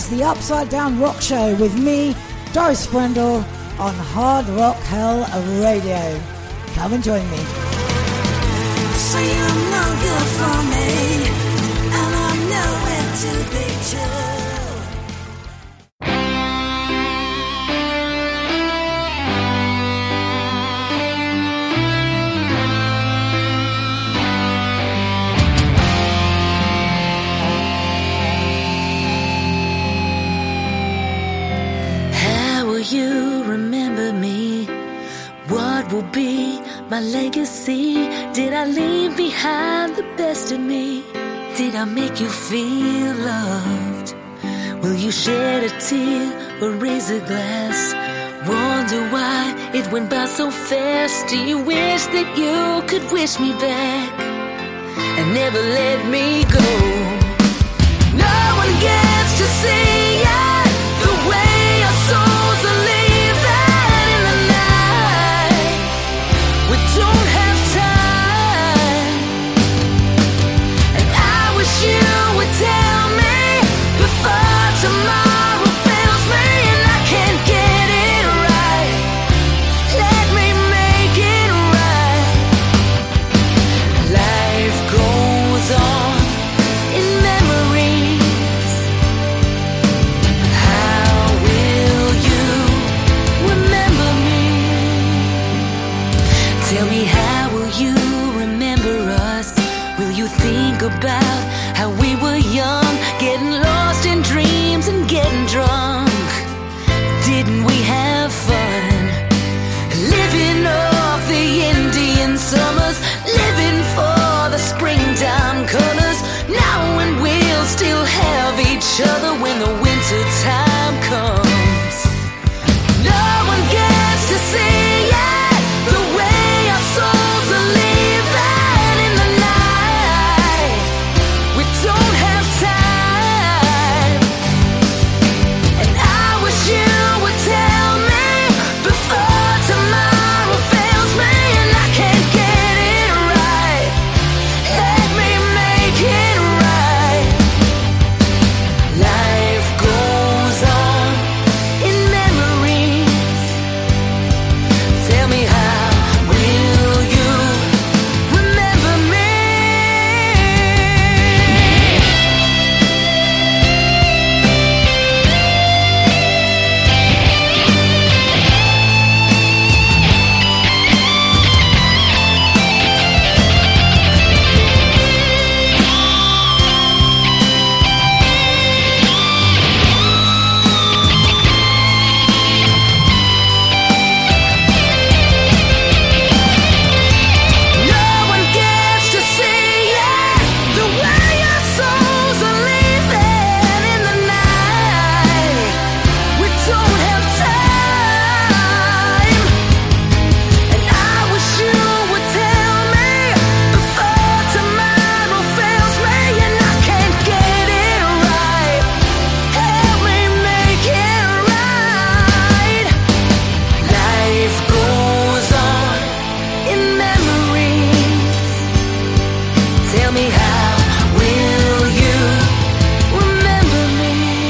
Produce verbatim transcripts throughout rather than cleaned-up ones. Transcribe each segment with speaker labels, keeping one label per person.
Speaker 1: is the Upside Down Rock Show with me, Doris Brendel, on Hard Rock Hell Radio. Come and join me.
Speaker 2: Say I'm not good for me, and I'm nowhere to be true.
Speaker 3: You remember me? What will be my legacy? Did I leave behind the best in me? Did I make you feel loved? Will you shed a tear or raise a glass? Wonder why it went by so fast. Do you wish that you could wish me back and never let me go? No one gets to see it the way our souls are leaving in the night. We don't have time, and I wish you would tell me before tomorrow fails me and I can't get it right. Let me make it right. Life goes on in memories. How will you remember me? Tell me, how will you remember us? Will you think about how we were young, getting lost in dreams and getting drunk? Didn't we have fun? Living off the Indian summers, living for the springtime colors, knowing we'll still have each other when the winter time comes. No one gets to see it the way our souls are leaving in the night. We don't have time, and I wish you would tell me before tomorrow fails me and I can't get it right. Let me make it right. Life goes on in memories. Tell me, how will you remember me? No one gets to see it the way our souls are leaving in the night. We don't have time, and I wish you would tell me before tomorrow fails me and I can't get it right. Help me make it right. Life goes on in memories. Tell me, how will you remember me?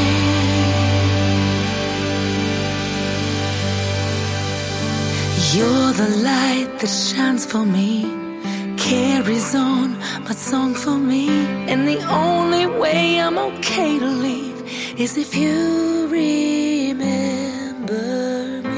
Speaker 3: You're the light that shines for me, carries on my song for me, and the only way I'm okay to leave is if you remember me.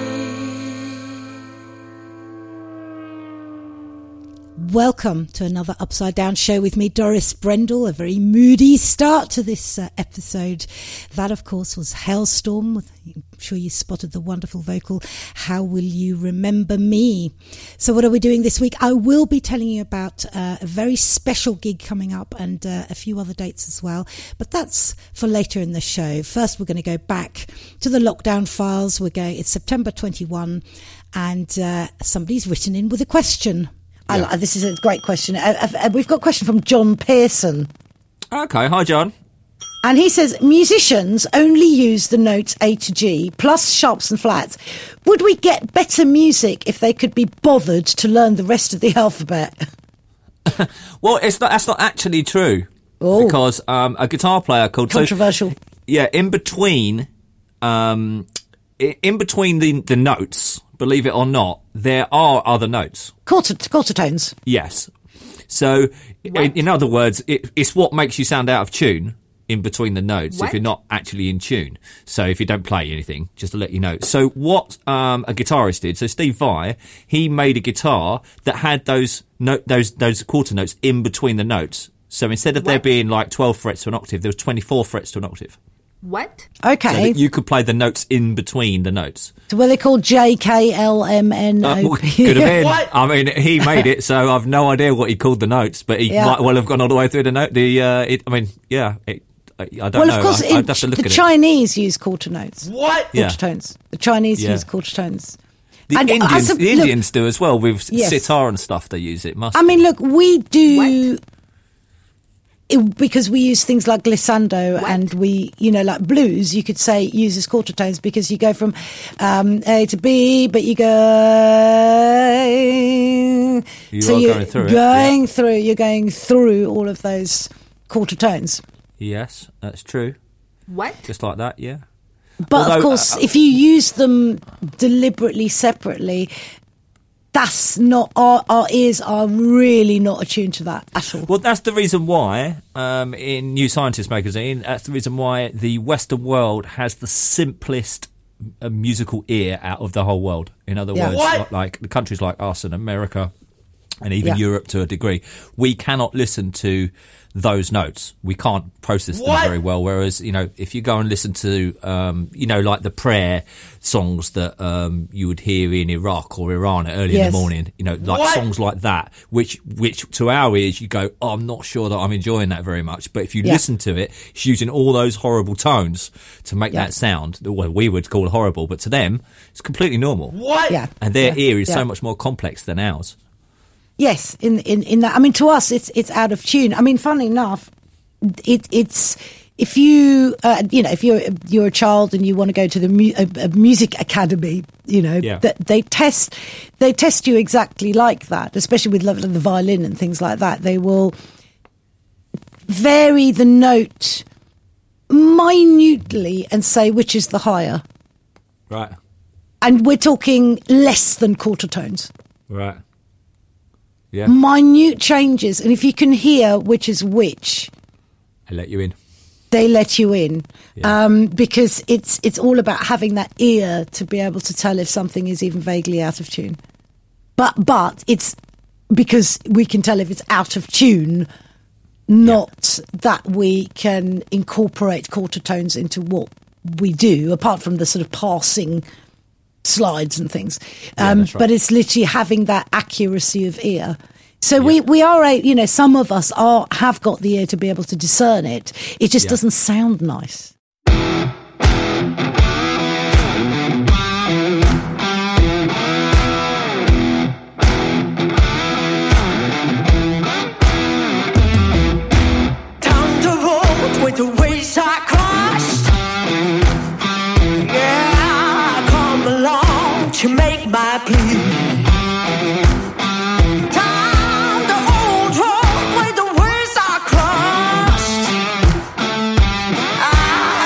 Speaker 1: Welcome to another Upside Down show with me, Doris Brendel. A very moody start to this uh, episode. That, of course, was Hailstorm. With, I'm sure you spotted the wonderful vocal, How Will You Remember Me? So what are we doing this week? I will be telling you about uh, a very special gig coming up and uh, a few other dates as well. But that's for later in the show. First, we're going to go back to the lockdown files. We're going. It's September twenty-first, and uh, somebody's written in with a question. I,
Speaker 4: Yeah.
Speaker 1: this is a great question. Uh, uh, we've got a question from John Pearson.
Speaker 4: Okay, hi John.
Speaker 1: And he says, musicians only use the notes A to G, plus sharps and flats. Would we get better music if they could be bothered to learn the rest of the alphabet?
Speaker 4: Well, it's not, that's not actually true.
Speaker 1: Oh.
Speaker 4: Because um, a guitar player called...
Speaker 1: Controversial.
Speaker 4: So, yeah, in between, um, i- in between the the notes, believe it or not, there are other notes.
Speaker 1: Quarter quarter tones.
Speaker 4: Yes. So, in, in other words, it, it's what makes you sound out of tune in between the notes
Speaker 5: What?
Speaker 4: if you're not actually in tune. So if you don't play anything, just to let you know. So what um, a guitarist did, so Steve Vai, he made a guitar that had those note, those those quarter notes in between the notes. So instead of there
Speaker 5: What?
Speaker 4: being like twelve frets to an octave, there was twenty-four frets to an octave.
Speaker 5: What?
Speaker 4: So
Speaker 1: Okay.
Speaker 4: that you could play the notes in between the notes.
Speaker 1: So were they called J K L M N
Speaker 4: Uh,
Speaker 1: O
Speaker 4: well,
Speaker 1: P?
Speaker 4: could have been.
Speaker 5: What?
Speaker 4: I mean, he made it, so I've no idea what he called the notes, but he
Speaker 1: Yeah.
Speaker 4: might well have gone all the way through the note. The uh, it, I mean, yeah, it, I, I don't
Speaker 1: Well,
Speaker 4: know.
Speaker 1: of course,
Speaker 4: I,
Speaker 1: in,
Speaker 4: I'd have to look
Speaker 1: the
Speaker 4: at it.
Speaker 1: Chinese use quarter notes.
Speaker 5: What?
Speaker 4: Yeah.
Speaker 1: Quarter tones. The Chinese
Speaker 4: Yeah.
Speaker 1: use quarter tones.
Speaker 4: The
Speaker 1: And
Speaker 4: Indians,
Speaker 1: as a-
Speaker 4: the
Speaker 1: look-
Speaker 4: Indians do as well with
Speaker 1: Yes.
Speaker 4: sitar and stuff. They use it. Must.
Speaker 1: I mean, look, we do.
Speaker 5: What?
Speaker 1: It, because we use things like glissando
Speaker 5: What?
Speaker 1: and we, you know, like blues, you could say uses quarter tones because you go from um, A to B, but you go.
Speaker 4: You
Speaker 1: so
Speaker 4: are
Speaker 1: you're
Speaker 4: going through it,
Speaker 1: going
Speaker 4: yeah.
Speaker 1: through, you're going through all of those quarter tones.
Speaker 4: Yes, that's true.
Speaker 5: What?
Speaker 4: Just like that. Yeah.
Speaker 1: But of
Speaker 4: Although,
Speaker 1: course,
Speaker 4: uh,
Speaker 1: if you use them deliberately separately, that's not our, our ears are really not attuned to that at all.
Speaker 4: Well, that's the reason why, um, in New Scientist magazine, that's the reason why the Western world has the simplest uh, musical ear out of the whole world. In other
Speaker 1: Yeah.
Speaker 4: words,
Speaker 5: What?
Speaker 4: like, like the countries like us and America, and even
Speaker 1: Yeah.
Speaker 4: Europe to a degree, we cannot listen to those notes. We can't process them
Speaker 5: What?
Speaker 4: very well. Whereas, you know, if you go and listen to, um, you know, like the prayer songs that um, you would hear in Iraq or Iran early in
Speaker 1: Yes.
Speaker 4: the morning, you know, like
Speaker 5: What?
Speaker 4: songs like that, which which to our ears you go, oh, I'm not sure that I'm enjoying that very much. But if you
Speaker 1: Yeah.
Speaker 4: listen to it, it's using all those horrible tones to make
Speaker 1: Yeah.
Speaker 4: that sound. Well, we would call horrible, but to them, it's completely normal.
Speaker 5: What?
Speaker 1: Yeah.
Speaker 4: And their
Speaker 1: Yeah.
Speaker 4: ear is
Speaker 1: Yeah.
Speaker 4: so much more complex than ours.
Speaker 1: Yes, in, in, in that. I mean, to us, it's it's out of tune. I mean, funny enough, it it's if you uh, you know if you're you're a child and you want to go to the mu- a, a music academy, you know,
Speaker 4: Yeah.
Speaker 1: that they test they test you exactly like that, especially with like, the violin and things like that. They will vary the note minutely and say which is the higher,
Speaker 4: Right.
Speaker 1: and we're talking less than quarter tones.
Speaker 4: Right. Yeah.
Speaker 1: Minute changes, and if you can hear which is which,
Speaker 4: I let you in.
Speaker 1: they let you in.
Speaker 4: Yeah.
Speaker 1: Um, because it's it's all about having that ear to be able to tell if something is even vaguely out of tune. But but it's because we can tell if it's out of tune, not that we can incorporate quarter tones into what we do, apart from the sort of passing slides and things.
Speaker 4: Yeah,
Speaker 1: Um,
Speaker 4: that's right.
Speaker 1: But it's literally having that accuracy of ear. So we, we are, a, you know, some of us are have got the ear to be able to discern it. It just
Speaker 4: Yeah.
Speaker 1: doesn't sound nice.
Speaker 2: Down the road with the ways I crossed. Yeah, I come along to make my plea. Down the old road with the ways I crossed. I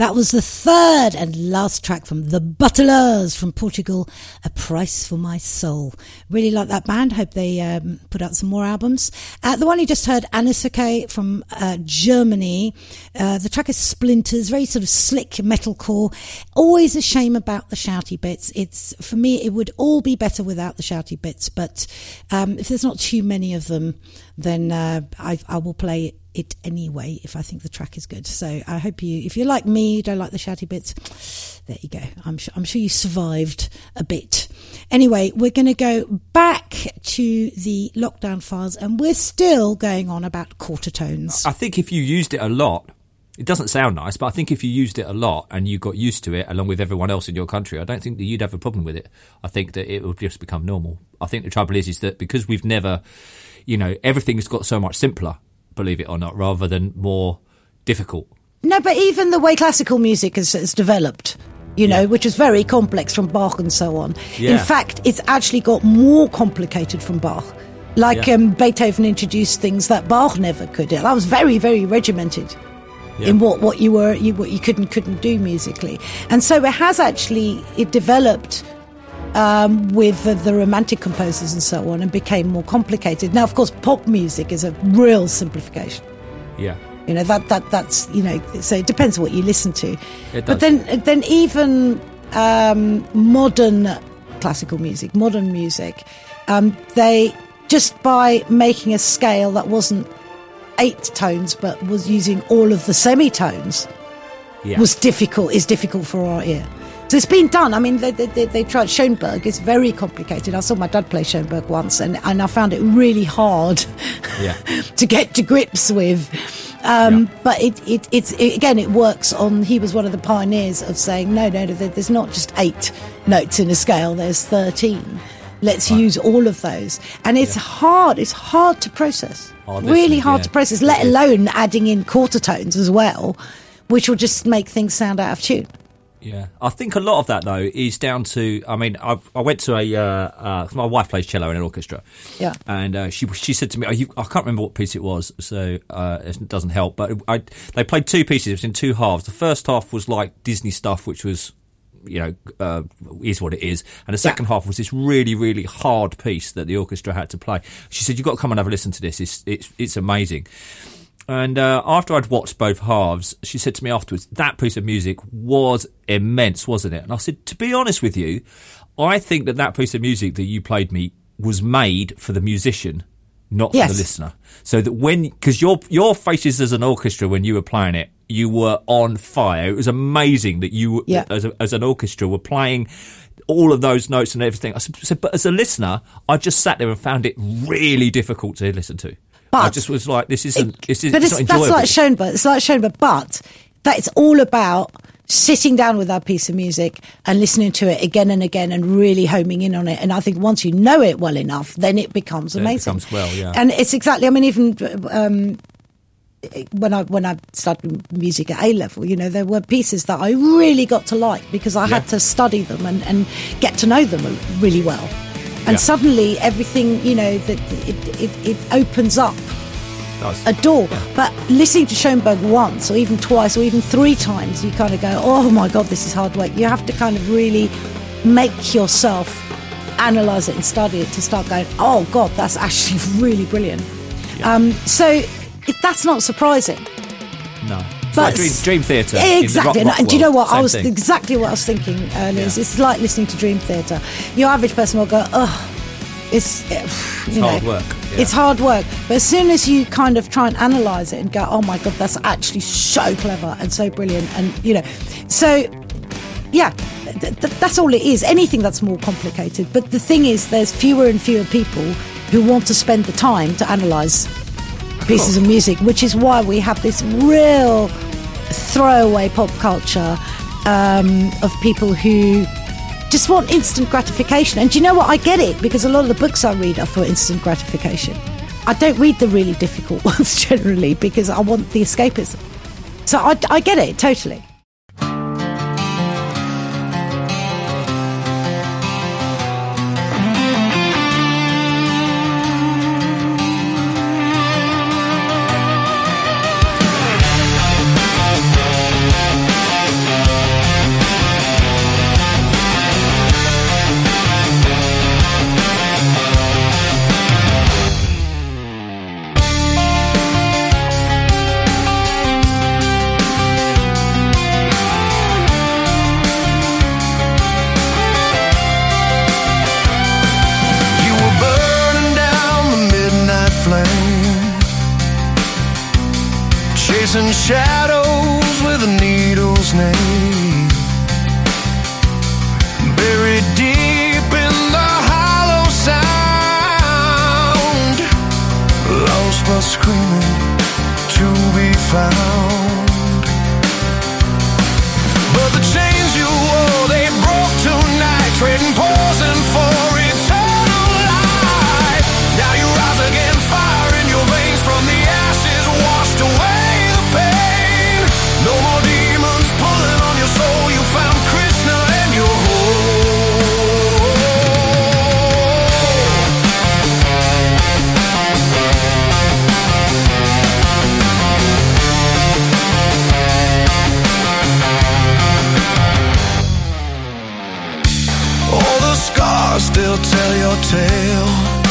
Speaker 1: That was the third and last track from The Butlers from Portugal, A Price for My Soul. Really like that band. Hope they um, put out some more albums. Uh, the one you just heard, Anisake from uh, Germany. Uh, the track is Splinters, very sort of slick metalcore. Always a shame about the shouty bits. It's, for me, it would all be better without the shouty bits, but um, if there's not too many of them, then uh, I, I will play it. it anyway if I think the track is good. So I hope you, if you're like me, you don't like the shouty bits, there you go. I'm sure, I'm sure you survived a bit. Anyway, we're going to go back to the lockdown files, and we're still going on about quarter tones.
Speaker 4: I think if you used it a lot, it doesn't sound nice, but I think if you used it a lot and you got used to it along with everyone else in your country, I don't think that you'd have a problem with it. I think that it would just become normal. I think the trouble is, is that because we've never, you know, everything's got so much simpler, believe it or not, rather than more difficult.
Speaker 1: No, but even the way classical music has, has developed, you know,
Speaker 4: Yeah.
Speaker 1: which is very complex from Bach and so on.
Speaker 4: Yeah.
Speaker 1: In fact, it's actually got more complicated from Bach. Like
Speaker 4: Yeah.
Speaker 1: um, Beethoven introduced things that Bach never could. That was very, very regimented
Speaker 4: Yeah.
Speaker 1: in what, what you were, you, what you could and couldn't do musically. And so it has actually, it developed um, with the, the romantic composers and so on, and became more complicated. Now, of course, pop music is a real simplification.
Speaker 4: Yeah.
Speaker 1: You know, that, that that's, you know, so it depends what you listen to.
Speaker 4: It
Speaker 1: But
Speaker 4: does.
Speaker 1: then then even um, modern classical music, modern music, um, they, just by making a scale that wasn't eight tones but was using all of the semitones,
Speaker 4: Yeah.
Speaker 1: was difficult, is difficult for our ear. So it's been done. I mean, they, they, they, they tried Schoenberg. It's very complicated. I saw my dad play Schoenberg once, and, and I found it really hard
Speaker 4: Yeah.
Speaker 1: to get to grips with. Um,
Speaker 4: Yeah.
Speaker 1: But it, it, it's it, again, it works on. He was one of the pioneers of saying, no, no, no, there's not just eight notes in a scale. There's thirteen. Let's use all of those. And it's hard. It's hard to process.
Speaker 4: Hard
Speaker 1: really
Speaker 4: listening,
Speaker 1: hard
Speaker 4: yeah.
Speaker 1: to process. Let
Speaker 4: It is.
Speaker 1: alone adding in quarter tones as well, which will just make things sound out of tune.
Speaker 4: Yeah, I think a lot of that though is down to. I mean, I, I went to a. Uh, uh, my wife plays cello in an orchestra.
Speaker 1: Yeah.
Speaker 4: and uh, she she said to me, oh, you, I can't remember what piece it was, so uh, it doesn't help. But I, they played two pieces. It was in two halves. The first half was like Disney stuff, which was, you know, uh, is what it is, and the second half was this really, really hard piece that the orchestra had to play. She said, "You've got to come and have a listen to this. It's it's it's amazing." And uh, after I'd watched both halves, she said to me afterwards, that piece of music was immense, wasn't it? And I said, to be honest with you, I think that that piece of music that you played me was made for the musician, not for
Speaker 1: Yes.
Speaker 4: the listener. So that when, because your, your faces as an orchestra when you were playing it, you were on fire. It was amazing that you,
Speaker 1: Yeah.
Speaker 4: as, a, as an orchestra, were playing all of those notes and everything. I said, so- but as a listener, I just sat there and found it really difficult to listen to. I
Speaker 1: But-
Speaker 4: just was like, this isn't, this is,
Speaker 1: But
Speaker 4: it's,
Speaker 1: it's,
Speaker 4: not
Speaker 1: that's
Speaker 4: enjoyable.
Speaker 1: like Schoenberg. It's like Schoenberg, but that's all about sitting down with that piece of music and listening to it again and again and really homing in on it. And I think once you know it well enough, then it becomes
Speaker 4: Then it
Speaker 1: amazing.
Speaker 4: becomes well, yeah.
Speaker 1: And it's exactly. I mean, even um, when I when I started music at A level, you know, there were pieces that I really got to like because I
Speaker 4: Yeah.
Speaker 1: had to study them and, and get to know them really well. And
Speaker 4: Yeah.
Speaker 1: suddenly, everything, you know, that it, it it opens up
Speaker 4: Does.
Speaker 1: a door. But listening to Schoenberg once or even twice or even three times, you kind of go, oh my God, this is hard work. You have to kind of really make yourself analyse it and study it to start going, oh God, that's actually really brilliant. Um, so it, that's not surprising.
Speaker 4: No. It's
Speaker 1: But
Speaker 4: like Dream, Dream Theatre.
Speaker 1: Exactly.
Speaker 4: In the rock,
Speaker 1: and, and do you know what?
Speaker 4: Same
Speaker 1: I was
Speaker 4: thing.
Speaker 1: exactly what I was thinking earlier. is
Speaker 4: Yeah.
Speaker 1: It's like listening to Dream Theatre. Your average person will go, oh, it's, you
Speaker 4: It's
Speaker 1: know,
Speaker 4: hard work. Yeah.
Speaker 1: It's hard work. But as soon as you kind of try and analyse it and go, oh my God, that's actually so clever and so brilliant. And, you know, so, yeah, th- th- that's all it is. Anything that's more complicated. But the thing is, there's fewer and fewer people who want to spend the time to analyse pieces of music, which is why we have this real throwaway pop culture um, of people who just want instant gratification. And do you know what? I get it, because a lot of the books I read are for instant gratification. I don't read the really difficult ones generally because I want the escapism. So I, I get it, totally.
Speaker 5: chasing shadows with a needle's name, buried deep in the hollow sound, lost but screaming to be found. But the chains you wore, they broke tonight, trading poison for eternal life. Now you rise again, fire in your veins, from the ashes washed away the pain. No more demons pulling on your soul, you found Krishna and your all the scars still tell your tale,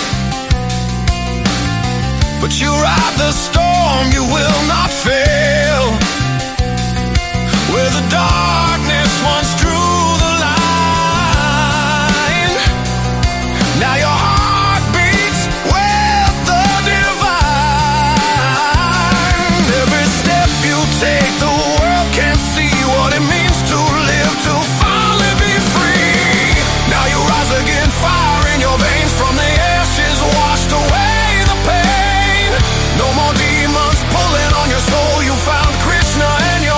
Speaker 5: but you ride the storm, you will not fail. Where the darkness once drew the line, now your heart beats with the divine. Every step you take, the world can see what it means to live, to finally be free. Now you rise again, fire in your veins, from the ashes washed away the pain. No more demons pulling on your soul, you found Krishna and your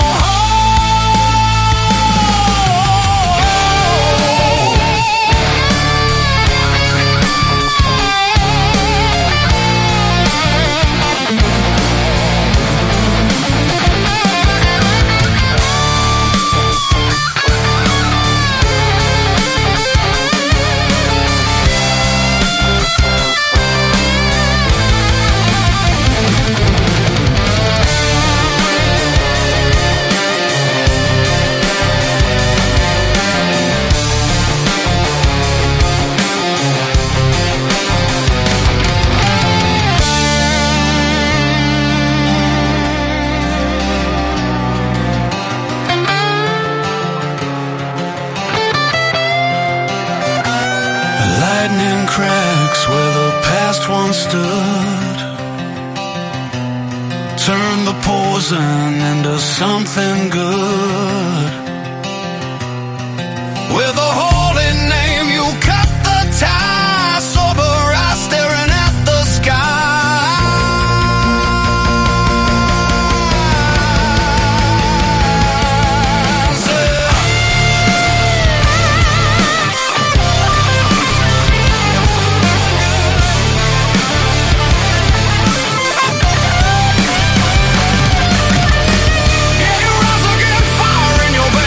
Speaker 5: lightning cracks where the past once stood, turn the poison into something good. With a holy name you cut the tie, sober eyes staring at the sky. Yeah, you rise again, fire in your veins.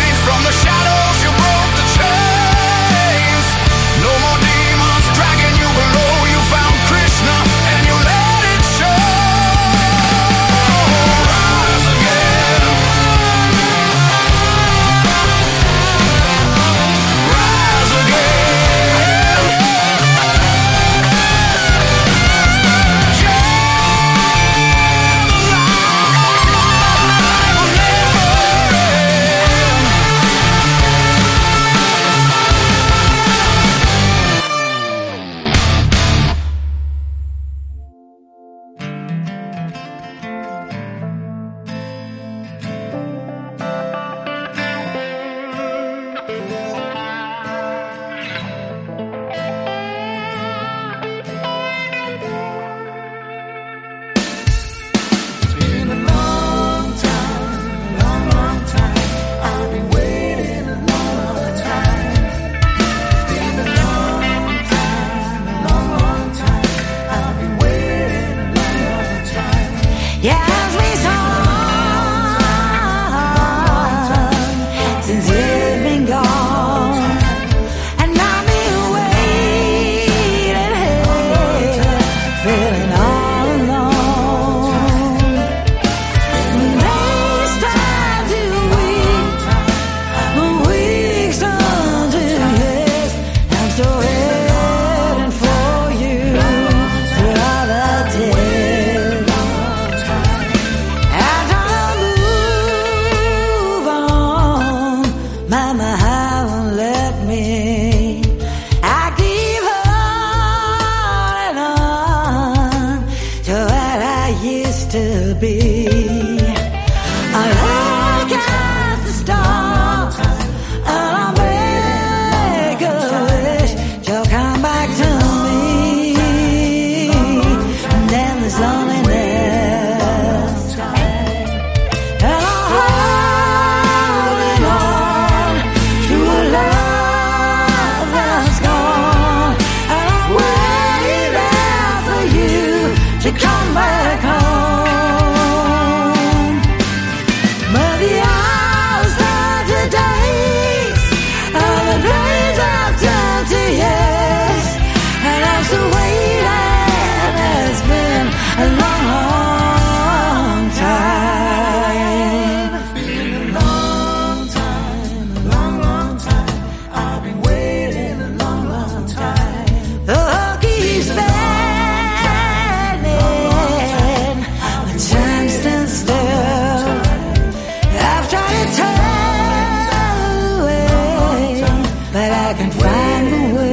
Speaker 2: but I can find the way.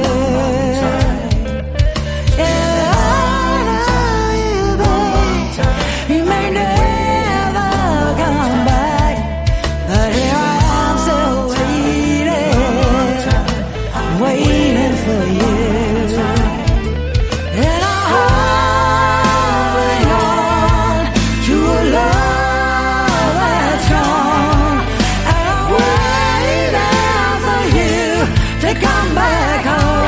Speaker 2: Yeah, I know you, babe. You may never come back, but here I am still waiting, waiting for you. And I'm holding on to a love that's gone, and I'm waiting for you to come back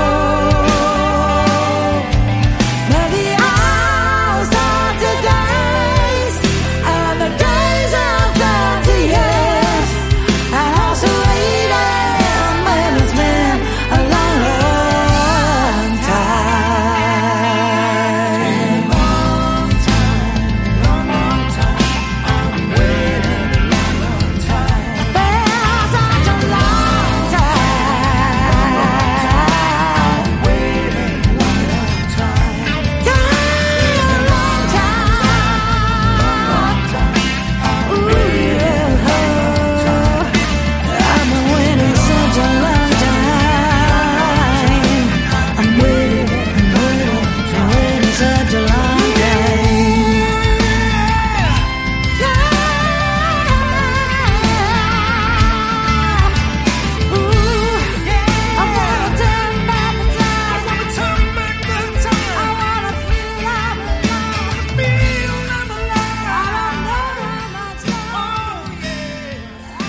Speaker 2: home. Now the hours start to days, and the days have turned to years, and I'm still waiting, but it's been a long, long time. Long time, long, long time. I'm waiting a long, long time. Been such a long time. Waiting a long, long time. Time, long time. Ooh, yeah. I've been waiting such a long time. I'm waiting, I'm waiting, I'm waiting such a long time. Ooh, I wanna turn back the time. I wanna turn back the time. I wanna feel I'm alive. Feel I'm alive. I don't know how much longer. I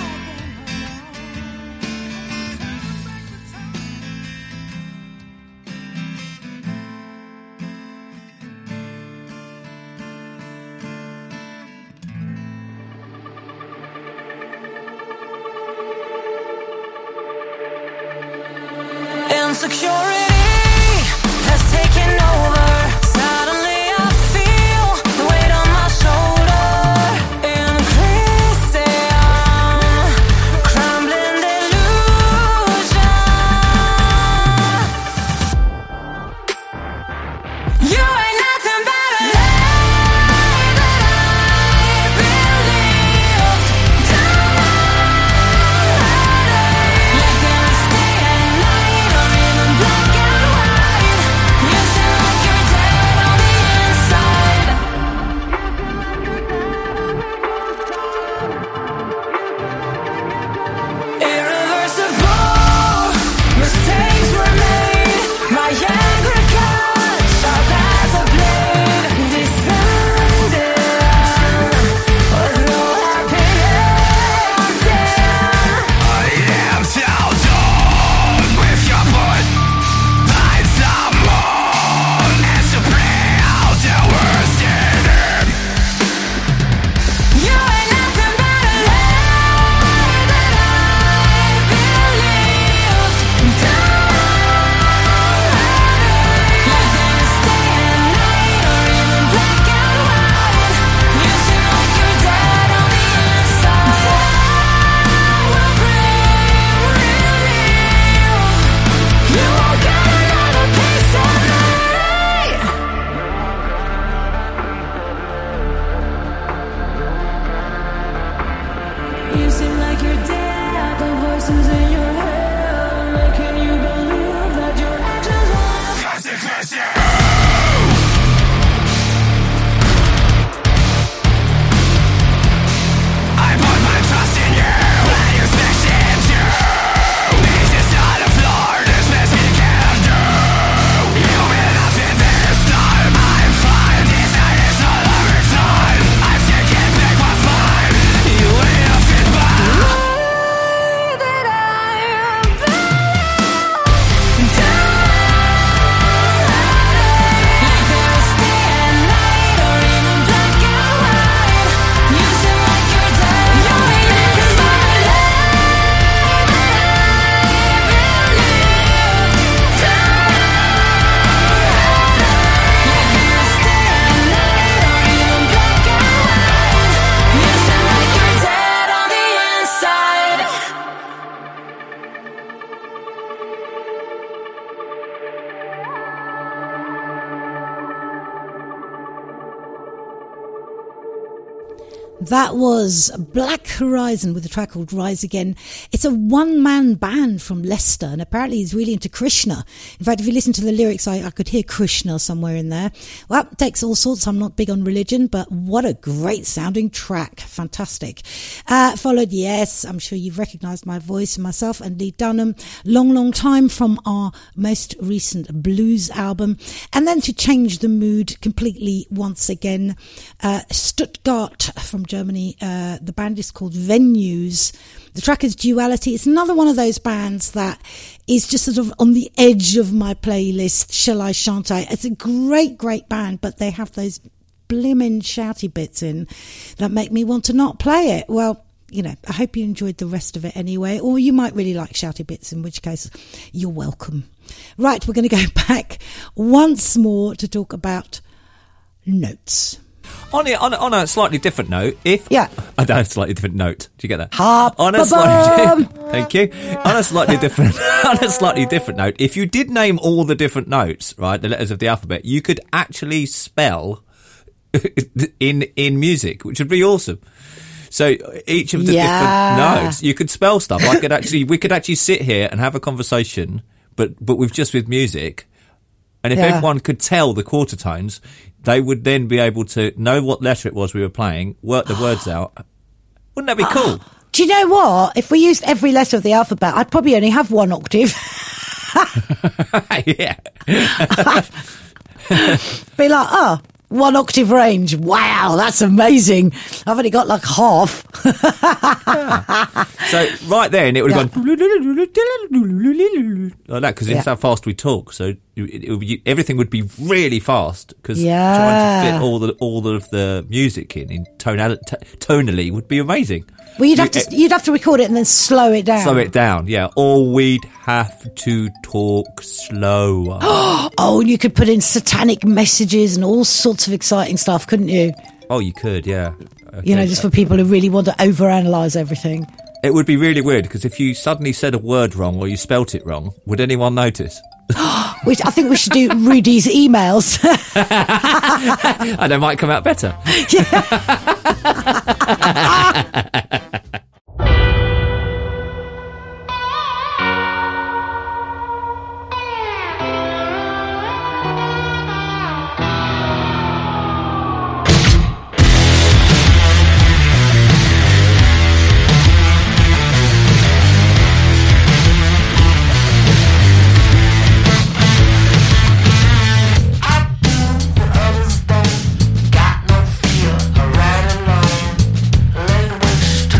Speaker 2: Insecurity has taken over. Suddenly I feel the weight on my shoulder. Increasing, crumbling delusion. You ain't nothing but a lie that I believed. Like in a stay at night or even black and white. You said
Speaker 1: That was Black Horizon with a track called Rise Again. It's a one-man band from Leicester, and apparently he's really into Krishna. In fact, if you listen to the lyrics, I, I could hear Krishna somewhere in there. Well, it takes all sorts. I'm not big on religion, but what a great sounding track. Fantastic. Uh, followed, yes, I'm sure you've recognised my voice, myself and Lee Dunham. Long, long time from our most recent blues album. And then to change the mood completely once again, uh, Stuttgart from Germany. Uh, the band is called Venues. The track is Duality. It's another one of those bands that is just sort of on the edge of my playlist. Shall I, shan't I? It's a great, great band, but they have those blimmin' shouty bits in that make me want to not play it. Well, you know, I hope you enjoyed the rest of it anyway, or you might really like shouty bits, in which case you're welcome. Right, we're going to go back once more to talk about notes.
Speaker 4: On a, on, a, on a slightly different note, if
Speaker 1: Yeah.
Speaker 4: I know a slightly different note. Do you get that?
Speaker 1: Hop,
Speaker 4: on a
Speaker 1: ba-bum.
Speaker 4: slightly thank you. On a slightly different on a slightly different note, if you did name all the different notes, right, the letters of the alphabet, you could actually spell in in music, which would be awesome. So each of the
Speaker 1: Yeah.
Speaker 4: different notes, you could spell stuff. I could actually, we could actually sit here and have a conversation, but but with just with music. And if
Speaker 1: Yeah.
Speaker 4: everyone could tell the quarter tones, they would then be able to know what letter it was we were playing, work the words out. Wouldn't that be cool?
Speaker 1: Do you know what? If we used every letter of the alphabet, I'd probably only have one octave.
Speaker 4: Yeah.
Speaker 1: Be like, oh, one octave range. Wow, that's amazing. I've only got like half.
Speaker 4: So right there, and it would have
Speaker 1: Yeah.
Speaker 4: gone like that, because
Speaker 1: Yeah.
Speaker 4: it's how fast we talk. So it, it would be, everything would be really fast, because
Speaker 1: Yeah.
Speaker 4: trying to fit all the all of the music in in tonal, t- tonally would be amazing.
Speaker 1: Well, you'd have
Speaker 4: You-
Speaker 1: to you'd have to record it and then slow it down.
Speaker 4: Slow it down, yeah. Or we'd have to talk slower.
Speaker 1: Oh, and you could put in satanic messages and all sorts of exciting stuff, couldn't you?
Speaker 4: Oh, you could, yeah.
Speaker 1: You know,
Speaker 4: Okay.
Speaker 1: just for people who really want to overanalyze everything.
Speaker 4: It would be really weird, because if you suddenly said a word wrong or you spelt it wrong, would anyone notice?
Speaker 1: Which I think we should do Rudy's emails.
Speaker 4: And it might come out better.
Speaker 5: Others don't got no fear, I ride alone, language to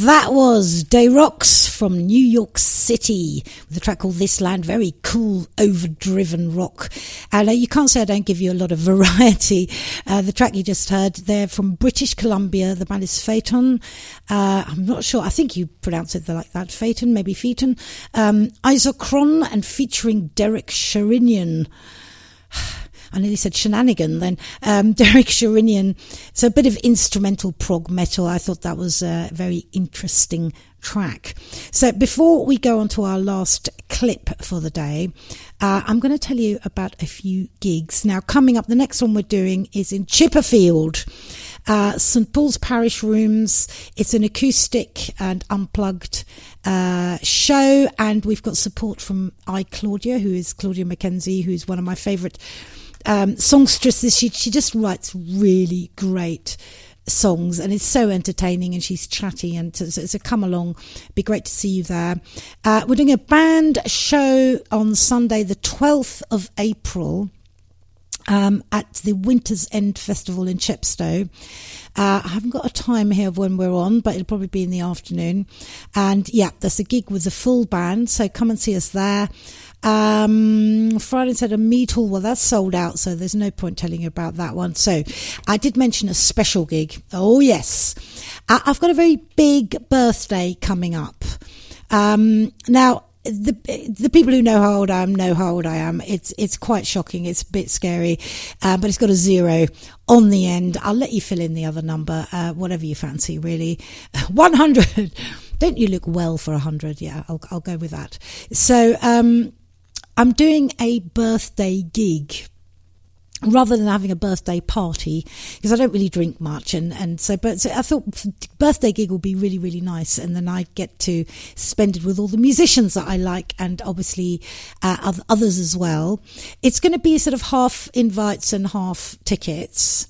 Speaker 1: That was Day Rocks from New York City with a track called This Land. Very cool, overdriven rock. And uh, you can't say I don't give you a lot of variety. Uh, the track you just heard, they're from British Columbia. The band is Phaeton. Uh, I'm not sure. I think you pronounce it like that. Phaeton, maybe Phaeton. Um, Isochron and featuring Derek Sherinian. I nearly said shenanigan then. Um, Derek Sherinian. So a bit of instrumental prog metal. I thought that was a very interesting track. So before we go on to our last clip for the day, uh, I'm going to tell you about a few gigs. Now, coming up, the next one we're doing is in Chipperfield. Uh, Saint Paul's Parish Rooms. It's an acoustic and unplugged uh, show, and we've got support from I, Claudia, who is Claudia McKenzie, who's one of my favourite um, songstresses. She, she just writes really great songs, and it's so entertaining, and she's chatty, and so, so, so come along. It'd be great to see you there. Uh, we're doing a band show on Sunday, the twelfth of April. Um, at the Winter's End Festival in Chepstow. Uh, I haven't got a time here of when we're on, but it'll probably be in the afternoon. And yeah, there's a gig with the full band, so come and see us there. Um, Friday said a meat hall, well, that's sold out, so there's no point telling you about that one. So I did mention a special gig. Oh yes. Uh, I've got a very big birthday coming up. Um, now, The the people who know how old I am know how old I am. It's it's quite shocking. It's a bit scary, uh, but it's got a zero on the end. I'll let you fill in the other number, uh, whatever you fancy, really. one hundred. Don't you look well for one hundred? Yeah, I'll I'll go with that. So um, I'm doing a birthday gig, rather than having a birthday party, because I don't really drink much, and, and so, but so I thought birthday gig would be really, really nice, and then I'd get to spend it with all the musicians that I like, and obviously uh, others as well. It's going to be sort of half invites and half tickets.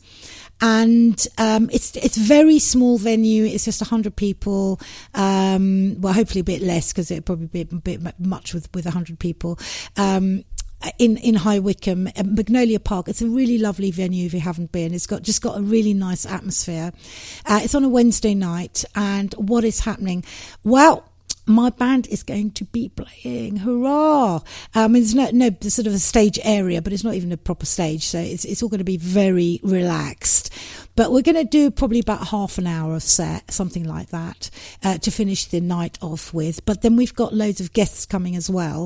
Speaker 1: And um, it's it's very small venue. It's just a hundred people. Um, well, hopefully a bit less, because it'd probably be a bit much with with a hundred people. Um, in in High Wycombe, Magnolia Park. It's a really lovely venue if you haven't been. It's got just got a really nice atmosphere. Uh, it's on a Wednesday night, and what is happening? Well, my band is going to be playing. Hurrah! Um, it's no, no sort of a stage area, but it's not even a proper stage, so it's it's all going to be very relaxed. But we're going to do probably about half an hour of set, something like that, uh, to finish the night off with. But then we've got loads of guests coming as well.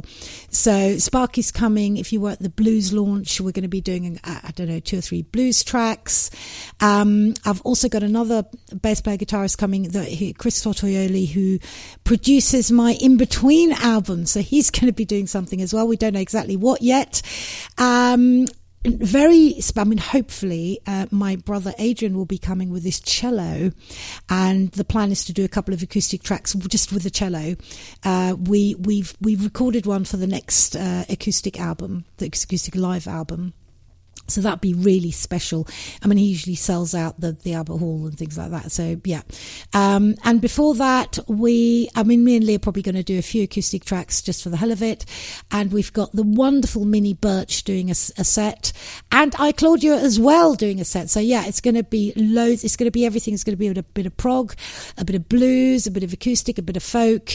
Speaker 1: So Sparky's coming. If you were at the blues launch, we're going to be doing, I don't know, two or three blues tracks. Um, I've also got another bass player guitarist coming, the, Chris Tortorioli, who produces my In-Between album. So he's going to be doing something as well. We don't know exactly what yet. Um, Very, I mean, hopefully, uh, my brother Adrian will be coming with his cello, and the plan is to do a couple of acoustic tracks just with the cello. Uh, we, we've, we've recorded one for the next uh, acoustic album, the acoustic live album. So that'd be really special. I mean, he usually sells out the, the Albert Hall and things like that. So, yeah. Um, and before that, we, I mean, me and Lee are probably going to do a few acoustic tracks just for the hell of it. And we've got the wonderful Minnie Birch doing a, a set. And I, Claudia, as well doing a set. So, yeah, it's going to be loads. It's going to be everything. It's going to be a bit of prog, a bit of blues, a bit of acoustic, a bit of folk,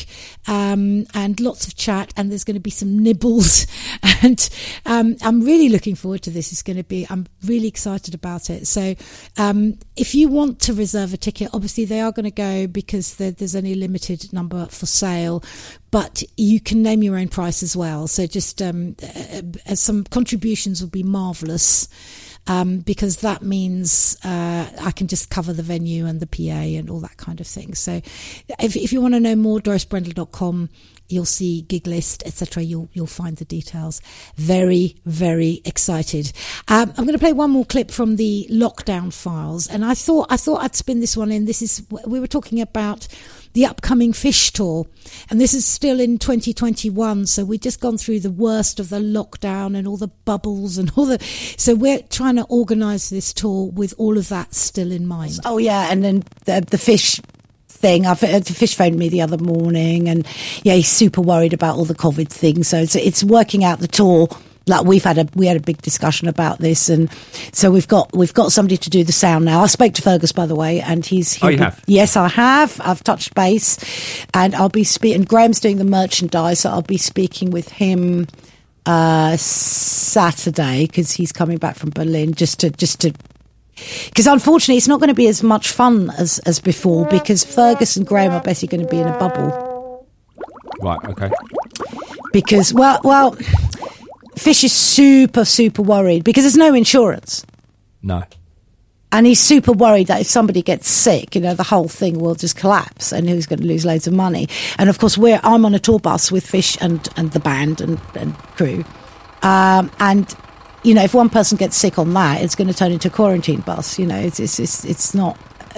Speaker 1: um, and lots of chat. And there's going to be some nibbles. And um, I'm really looking forward to this. It's going to be, I'm really excited about it. So um if you want to reserve a ticket, obviously they are going to go, because there, there's only a limited number for sale, but you can name your own price as well. So just um uh, some contributions would be marvelous, um because that means uh I can just cover the venue and the P A and all that kind of thing. So if, if you want to know more, doris brendel dot com, you'll see gig list, et cetera. You'll you'll find the details. Very, very excited. Um, I'm going to play one more clip from the Lockdown Files, and I thought I thought I'd spin this one in. This is, we were talking about the upcoming Fish tour, and this is still in twenty twenty-one. So we've just gone through the worst of the lockdown and all the bubbles and all the. So we're trying to organise this tour with all of that still in mind.
Speaker 6: Oh yeah, and then the, the Fish thing. I've, uh, Fish phoned me the other morning, and yeah, he's super worried about all the COVID things. So it's, it's working out the tour like we've had a we had a big discussion about this, and so we've got we've got somebody to do the sound now. I spoke to Fergus, by the way, and he's
Speaker 4: Oh,
Speaker 6: he'll
Speaker 4: you
Speaker 6: be-
Speaker 4: have?
Speaker 6: yes, I have. I've touched base, and I'll be speaking. Graham's doing the merchandise, so I'll be speaking with him uh, Saturday because he's coming back from Berlin just to just to. Because unfortunately, it's not going to be as much fun as as before because Fergus and Graham are basically going to be in a bubble.
Speaker 4: Right. Okay.
Speaker 6: Because well, well, Fish is super super worried because there's no insurance.
Speaker 4: No.
Speaker 6: And he's super worried that if somebody gets sick, you know, the whole thing will just collapse and who's going to lose loads of money. And of course, we're, I'm on a tour bus with Fish and, and the band and, and crew. Um, and, you know, if one person gets sick on that, it's going to turn into a quarantine bus. You know, it's, it's, it's, it's not...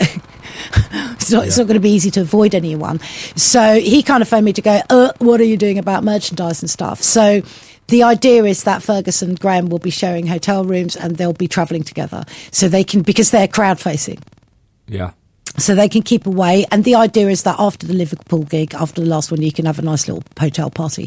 Speaker 6: it's not, it's not going to be easy to avoid anyone. So he kind of phoned me to go, uh, what are you doing about merchandise and stuff? So the idea is that Fergus and Graham will be sharing hotel rooms and they'll be travelling together. So they can, because they're crowd facing.
Speaker 4: Yeah.
Speaker 6: So they can keep away. And the idea is that after the Liverpool gig, after the last one, you can have a nice little hotel party.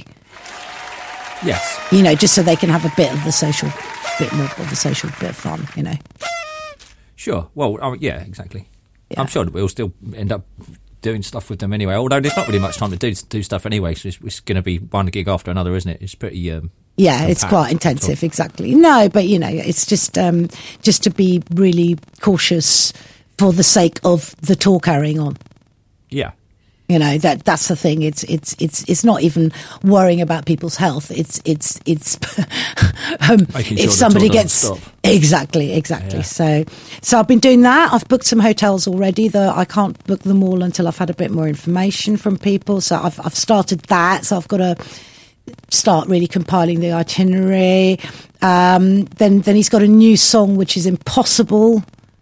Speaker 4: Yes.
Speaker 6: You know, just so they can have a bit of the social, bit more of a social bit of fun, you know.
Speaker 4: Sure. Well, uh, yeah, exactly.
Speaker 6: Yeah.
Speaker 4: I'm sure that we'll still end up doing stuff with them anyway. Although there's not really much time to do do stuff anyway. So it's, it's going to be one gig after another, isn't it? It's pretty. Um,
Speaker 6: Yeah, it's
Speaker 4: compact.
Speaker 6: quite intensive, exactly. No, but you know, it's just um, just to be really cautious for the sake of the tour carrying on.
Speaker 4: Yeah.
Speaker 6: You know, that that's the thing. It's it's it's it's not even worrying about people's health. It's it's it's um,
Speaker 4: Making sure
Speaker 6: if
Speaker 4: the
Speaker 6: somebody
Speaker 4: tour
Speaker 6: gets
Speaker 4: doesn't stop.
Speaker 6: exactly exactly.
Speaker 4: Yeah.
Speaker 6: So so I've been doing that. I've booked some hotels already. Though I can't book them all until I've had a bit more information from people. So I've I've started that. So I've got to start really compiling the itinerary. Um, then then he's got a new song which is Impossible.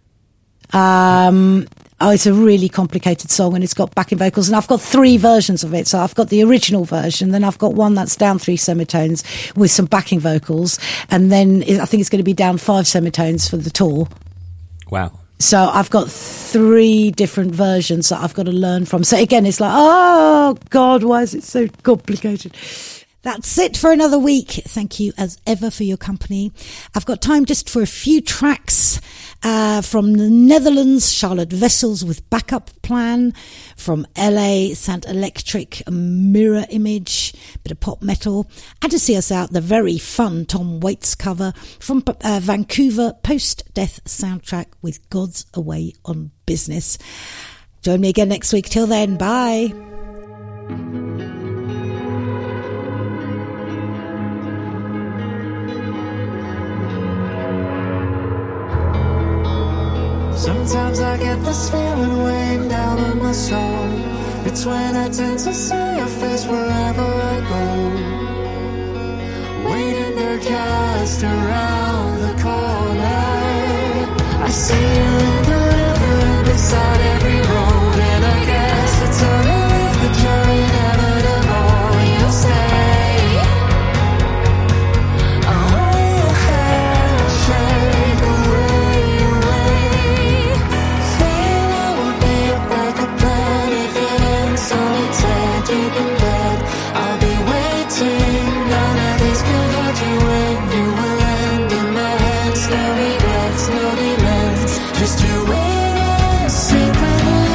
Speaker 6: Um, oh, it's a really complicated song and it's got backing vocals, and I've got three versions of it. So I've got the original version, then I've got one that's down three semitones with some backing vocals, and then I think it's going to be down five semitones for the tour.
Speaker 4: Wow.
Speaker 6: So I've got three different versions that I've got to learn from. So again, it's like, oh God, why is it so complicated?
Speaker 1: That's it for another week. Thank you as ever for your company. I've got time just for a few tracks uh, from the Netherlands, Charlotte Vessels with Backup Plan. From L A, Sant Electric, Mirror Image, bit of pop metal. And to see us out, the very fun Tom Waits cover from uh, Vancouver, Post-Death Soundtrack with God's Away on Business. Join me again next week. Till then, bye.
Speaker 2: Sometimes I get this feeling weighing down on my soul. It's when I tend to see your face wherever I go. Waiting there just around the corner. I see you in the river and beside every road. And I guess it's a relief that you're inevitable. You'll stay. I will handshake away, away. Saying I will be a backup plan if it ends only ten. You can bet I'll be waiting. None of this could hurt you when you will end in my hands. No regrets, no demands, just you wait and secretly.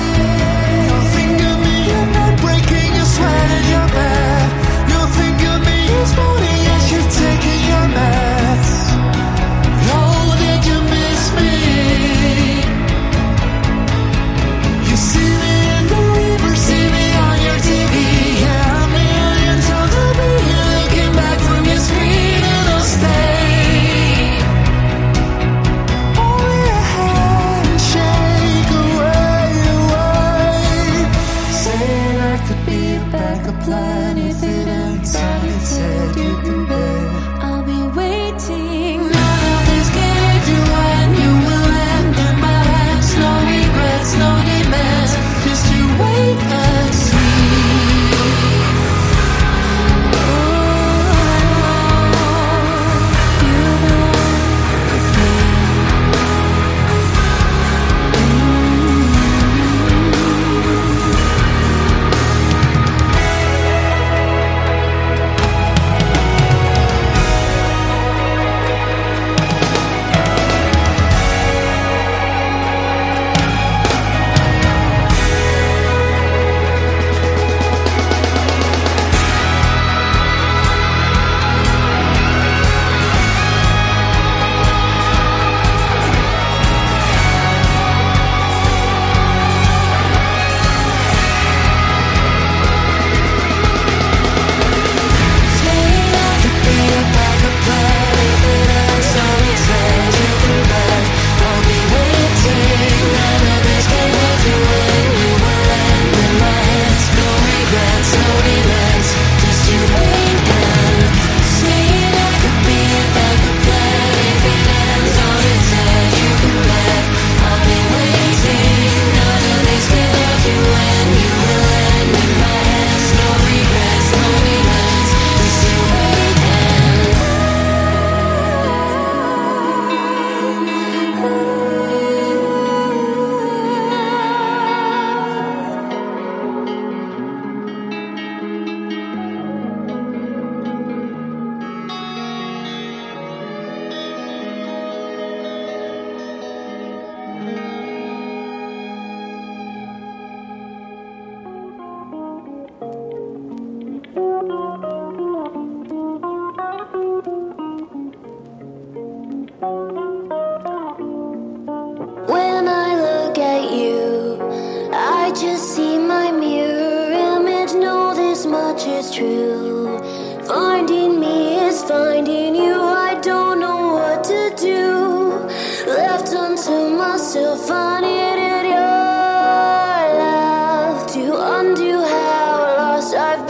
Speaker 7: is true. Finding me is finding you. I don't know what to do. Left unto myself, I needed your love to undo how lost I've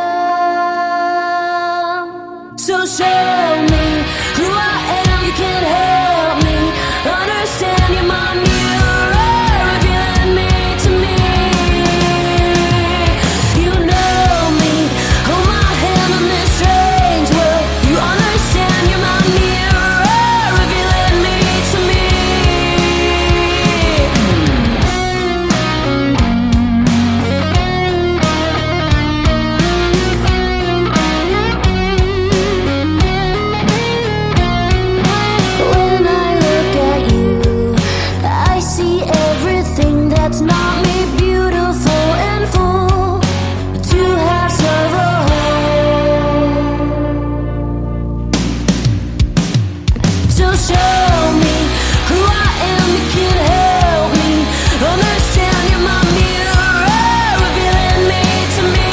Speaker 7: become. So show me who I am. You can't help me understand. You're my mirror, revealing me to me. You know me, hold my hand in this strange world. You understand. You're my mirror, revealing me to me. When I look at you, I see everything that's not me, beautiful and full. Two halves of a whole. So show me who I am. You can help me understand. You're my mirror, revealing me to me.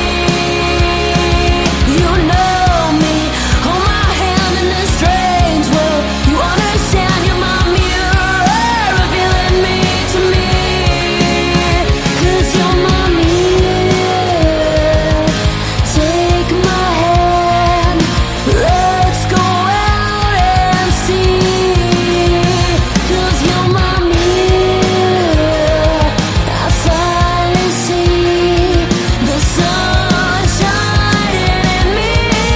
Speaker 7: You know me, hold my hand in this strange world. You understand. You're my mirror, revealing me to me. 'Cause you're my mirror. Take my hand, let's go out and see. 'Cause you're my mirror. I finally see the sun shining in me.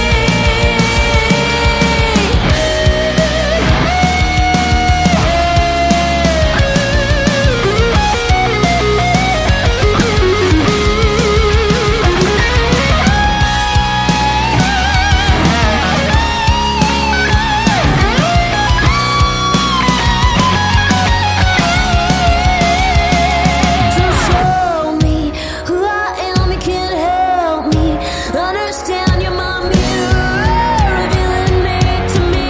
Speaker 7: So show me who I am. You can't help me understand. You're my mirror, revealing me to me.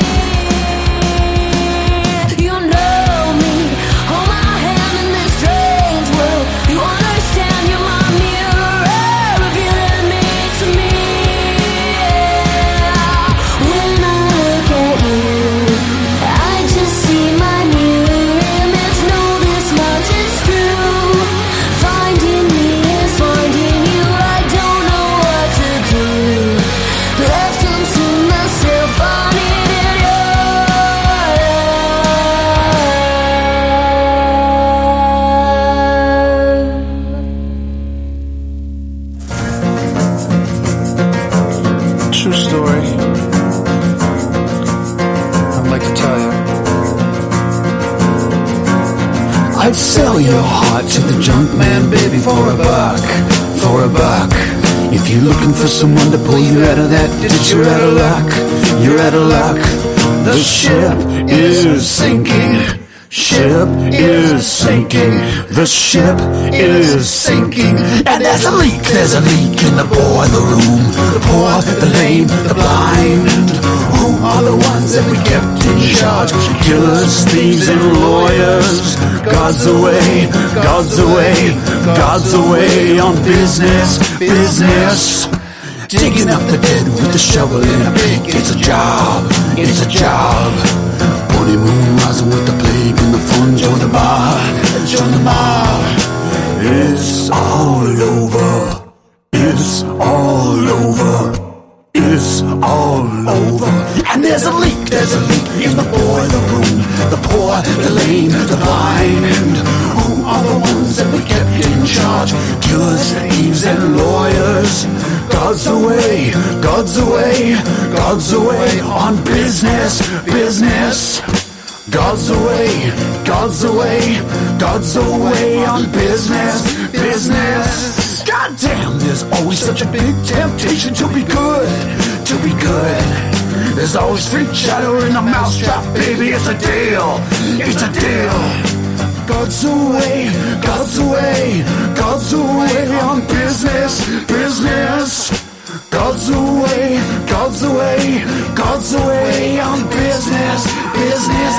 Speaker 7: You know me, hold my hand in this strange world. You understand. You're my mirror, revealing me to me. When I look at you, I just see my mirror image. Know this much is true. Finding me is finding you. I don't know what to do. Left unto myself, I needed your love.
Speaker 8: True story. I'd like to tell you. I'd sell your heart to the junk man, baby, for a buck, for a buck. If you're looking for someone to pull you out of that ditch, you're out of luck, you're out of luck. The ship is sinking. Ship is sinking. The ship is sinking. And there's a leak, there's a leak in the boiler room. The poor, the lame, the blind. Who are the ones that we kept in charge? Killers, thieves, and lawyers. God's away, God's away, God's away on business, business. Digging up the dead with a shovel and a pick. It's a job, it's a job. Bunny moon rising with the plague and the fun. Join the bar, join the mob. It's all over. It's all over. It's all over. And there's a leak, there's a leak in the boiler room. The poor, the lame, the blind. Who are the ones that we kept in charge? Killers, thieves, and lawyers. God's away, God's away, God's away on business, business. God's away, God's away, God's away on business, business. God damn, there's always such a big temptation to be good, to be good. There's always free chatter in a mousetrap, baby, it's a deal, it's a deal. God's away, God's away, God's away on business, business. God's away, God's away, God's away on business, business.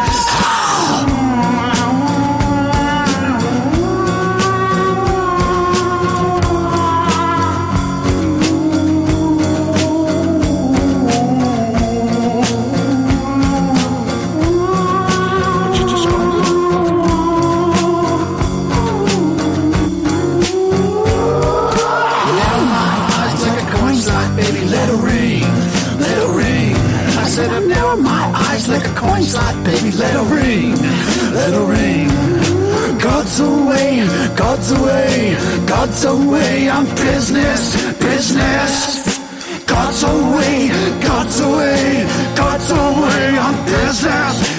Speaker 8: under my eyes like a coin slot, baby. Let her ring, let her ring. God's away, God's away, God's away on business, business. God's away, God's away, God's away on business.